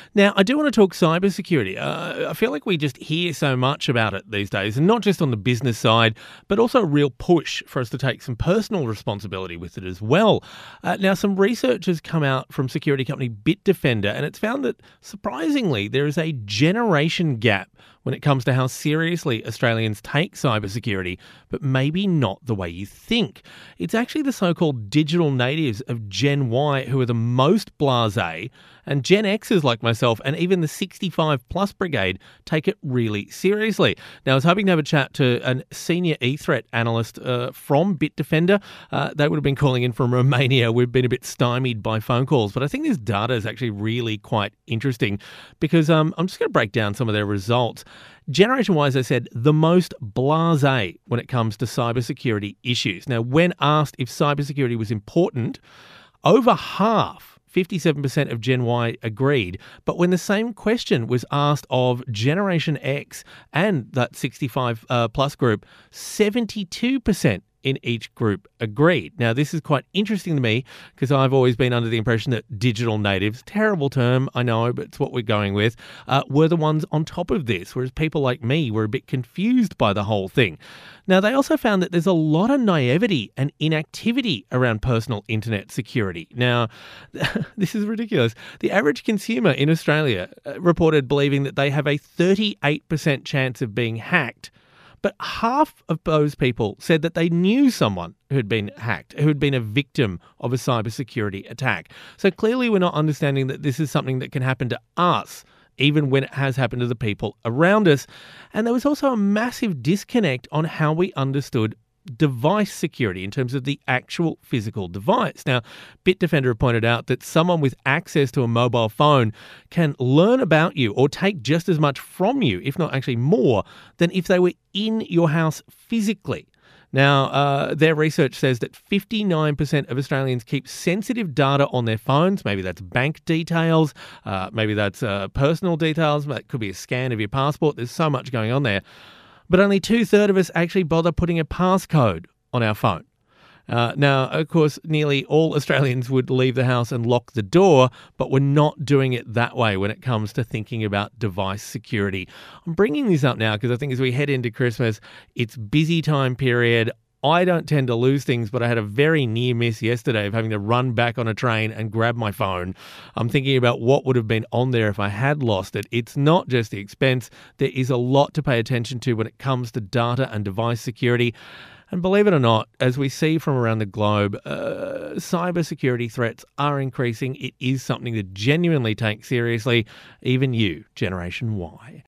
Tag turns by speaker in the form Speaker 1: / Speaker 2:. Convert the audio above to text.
Speaker 1: Now, I do want to talk cybersecurity. I feel like we just hear so much about it these days, and not just on the business side, but also a real push for us to take some personal responsibility with it as well. Now, some research has come out from security company Bitdefender, and it's found that, surprisingly, there is a generation gap when it comes to how seriously Australians take cybersecurity, but maybe not the way you think. It's actually the so-called digital natives of Gen Y who are the most blasé, and Gen Xers like myself and even the 65 plus brigade take it really seriously. Now, I was hoping to have a chat to a senior e-threat analyst from Bitdefender. They would have been calling in from Romania. We've been a bit stymied by phone calls, but I think this data is actually really quite interesting because I'm just going to break down some of their results. Generation Y, as I said, the most blasé when it comes to cybersecurity issues. Now, when asked if cybersecurity was important, over half, 57% of Gen Y agreed. But when the same question was asked of Generation X and that 65 plus group, 72% in each group agreed. Now, this is quite interesting to me because I've always been under the impression that digital natives, terrible term, I know, but it's what we're going with, were the ones on top of this, whereas people like me were a bit confused by the whole thing. Now, they also found that there's a lot of naivety and inactivity around personal internet security. Now, this is ridiculous. The average consumer in Australia reported believing that they have a 38% chance of being hacked. But half of those people said that they knew someone who had been hacked, who had been a victim of a cybersecurity attack. So clearly we're not understanding that this is something that can happen to us, even when it has happened to the people around us. And there was also a massive disconnect on how we understood device security in terms of the actual physical device. Now, Bitdefender have pointed out that someone with access to a mobile phone can learn about you or take just as much from you, if not actually more, than if they were in your house physically. Now, their research says that 59% of Australians keep sensitive data on their phones. Maybe that's bank details, maybe that's personal details, that could be a scan of your passport. There's so much going on there. But only 2/3 of us actually bother putting a passcode on our phone. Now, of course, nearly all Australians would leave the house and lock the door, but we're not doing it that way when it comes to thinking about device security. I'm bringing this up now because I think as we head into Christmas, it's busy time period. I don't tend to lose things, but I had a very near miss yesterday of having to run back on a train and grab my phone. I'm thinking about what would have been on there if I had lost it. It's not just the expense. There is a lot to pay attention to when it comes to data and device security. And believe it or not, as we see from around the globe, cybersecurity threats are increasing. It is something to genuinely take seriously, even you, Generation Y.